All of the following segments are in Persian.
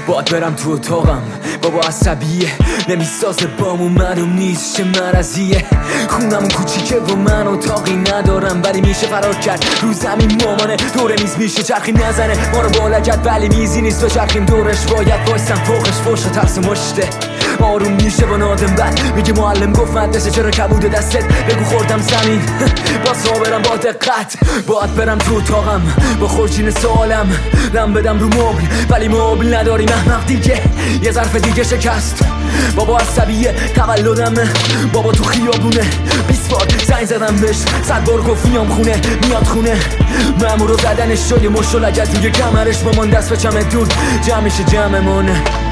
باید برم تو اتاقم، بابا عصبیه نمیسازه بامون، معلوم نیست چه مرضیه. خونمون کوچیکه و من اتاقی ندارم، ولی میشه فرار کرد رو زمین. مامانه دور میز میشه چرخی نزنه ما رو با لگت، ولی میزی نیست و چرخیم دورش. باید وایسم فوقش، فوش و ترس مشته آروم میشه با نادم بد. میگه معلم گفت مدرسه چرا کبود دستت، بگو خوردم زمین با صابرم با دقت. باید برم تو اتاقم با خورشین سوالم، لم بدم رو مبل ولی مبل نداریم احمق دیگه. یه ظرف دیگه شکست، بابا عصبیه تولدمه، بابا تو خیابونه 20 بار زنگ زدم بهش، 100 بار گفت میام خونه، میاد خونه. مامور رو زدنش شد یه مشت و لگد توی کمرش، مامان دست به چمدون جمع میشه جمعمون،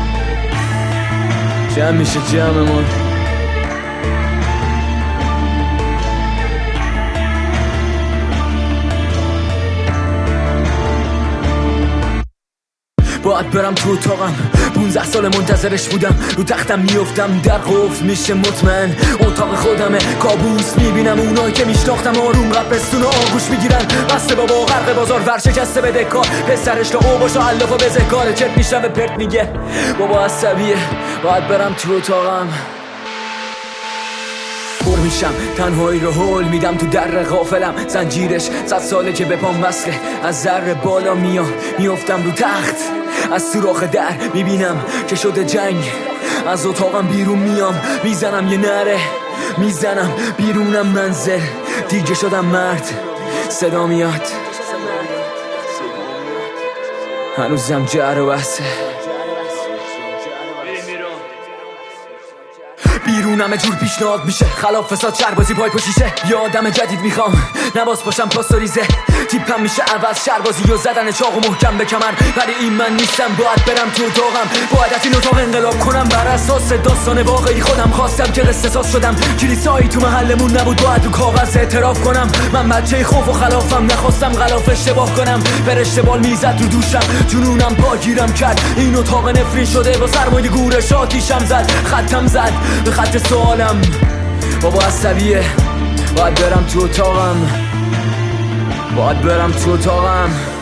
جمع میشه جمعمون. باید برم تو اتاقم، 15 سال منتظرش بودم، رو تختم میافتم در قفل میشه مطمئن اتاق خودمه. کابوس میبینم اونایی که میشناختم آروم قبرستون و آغوش میگیرن، بسته بابا غرق بازار ورشکسته بده کار، پسرش تا اوباش و علاف و بزهکاره چت میشنم و پرت میگه بابا عصبیه. باید برم تو اتاقم، پر میشم تنهایی رو هول میدم تو در غافلم، زنجیرش 100 ساله که به پام وصله، از ذره بالا میافتم رو تخت، از سوراخ در میبینم که شده جنگ، از اتاقم بیرون میام میزنم یه نره، میزنم بیرونم منزل دیگه شدم مرد. صدا میاد هنوزم جر و بحثه، بیرونم جور پیشنهاد میشه، خلاف فساد شربازی پای پشیشه. یه آدم جدید میخوام نباز باشم پاستوریزه، تیپم میشه عوض شربازی و زدن چاق و محکم به کمر، ولی این من نیستم. باید برم تو اتاقم، باید از این اتاق انقلاب کنم بر اساس داستان واقعی خودم. خواستم که قصص شدم، کلیسایی تو محلمون نبود، باید تو کاغذ اعتراف کنم. من بچه خوف و خلافم، نخواستم غلاف اشتباه کنم. فرشته بال میزد رو دوشم، جنونم پاگیرم کرد، این اتاق نفرین شده با سرمایه گورش آتیشم زد، ختم زد به خط سوالم. بابا عصبیه باید برم تو اتاقم، باید برم تو اتاقم.